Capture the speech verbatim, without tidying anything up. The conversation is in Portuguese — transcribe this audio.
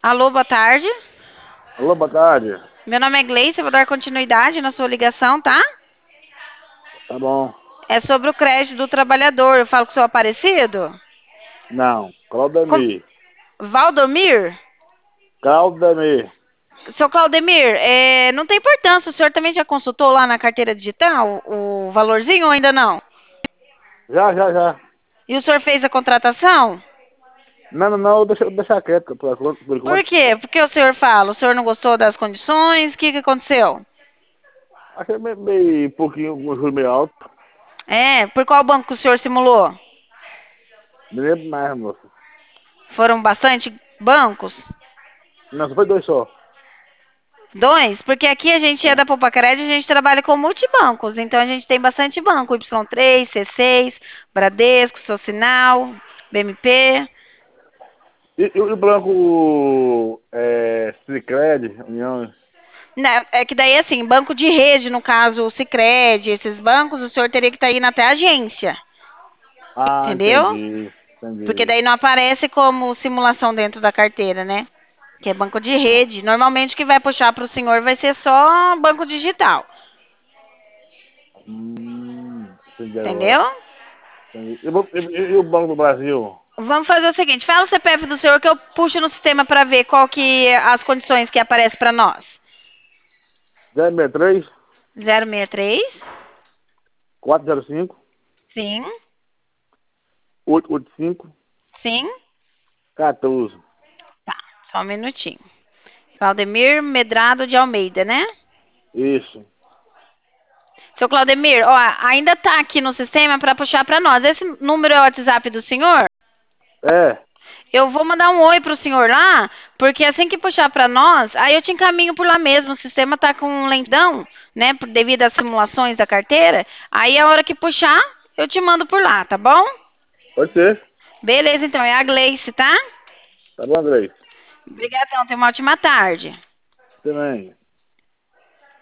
Alô, boa tarde. Alô, boa tarde. Meu nome é Gleice, eu vou dar continuidade na sua ligação, tá? Tá bom. É sobre o crédito do trabalhador. Eu falo com o seu Aparecido? Não, Com... Claudemir. Valdomir? Claudemir. Seu Claudemir, é, não tem importância. O senhor também já consultou lá na carteira digital o valorzinho ou ainda não? Já, já, já. E o senhor fez a contratação? Não, não, não, deixa, deixa quieto, por enquanto. Por Por enquanto. quê? Porque o senhor fala, o senhor não gostou das condições? O que, que aconteceu? Achei meio, meio pouquinho, um juro meio alto. É, por qual banco que o senhor simulou? Não lembro mais, moço. Foram bastante bancos? Não, só foi dois só. Dois? Porque aqui a gente é É. da Poupacared e a gente trabalha com multibancos. Então a gente tem bastante banco. Y três, C seis, Bradesco, Socinal, B M P. E, e o branco, é, Sicredi, União. Né, é que daí, assim, banco de rede, no caso, o Sicredi, esses bancos, o senhor teria que estar indo até a agência. Ah, Entendeu? entendi, Porque entendi. daí não aparece como simulação dentro da carteira, né? Que é banco de rede. Normalmente o que vai puxar para o senhor vai ser só banco digital. Hum, entendi agora. Entendeu? Entendi. E, o ban- e, e- e o Banco do Brasil? Vamos fazer o seguinte, fala o C P F do senhor que eu puxo no sistema para ver qual que as condições que aparecem para nós. zero seis três, Zero seis três. quatro zero cinco, Sim, oito oito cinco, sim. quatorze. Tá, só um minutinho. Claudemir Medrado de Almeida, né? Isso. Seu Claudemir, ó, ainda tá aqui no sistema para puxar para nós. Esse número é o WhatsApp do senhor? É, Eu vou mandar um oi pro senhor lá, porque assim que puxar para nós, aí eu te encaminho por lá mesmo. O sistema tá com lentidão, né, por devido às simulações da carteira. Aí a hora que puxar, eu te mando por lá, tá bom? pode ser. Beleza, então é a Gleice, tá? Tá bom, Andrei? Obrigadão, tenha uma ótima tarde. Também.